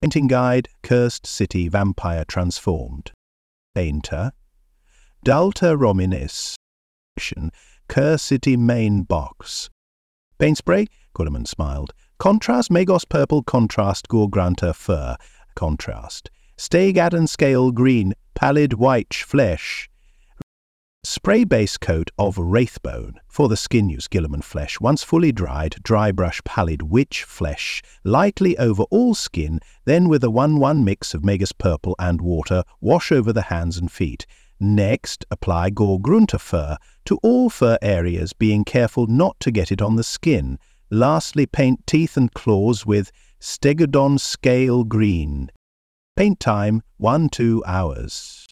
Painting guide, Cursed City Vampire Transformed. Painter, Dalta Rominis. Cursed City Main Box. Paint spray, Guilliman smiled. Contrast Magos Purple Contrast Gorgranta Fur. Contrast. Stag Adden Scale Green Pallid White Flesh. Spray base coat of Wraithbone. For the skin use Guilliman flesh. Once fully dried, dry brush pallid witch flesh. Lightly over all skin, then with a 1-1 mix of Magus Purple and water, wash over the hands and feet. Next, apply Gorgrunta fur to all fur areas, being careful not to get it on the skin. Lastly, paint teeth and claws with Stegodon Scale Green. Paint time, 1-2 hours.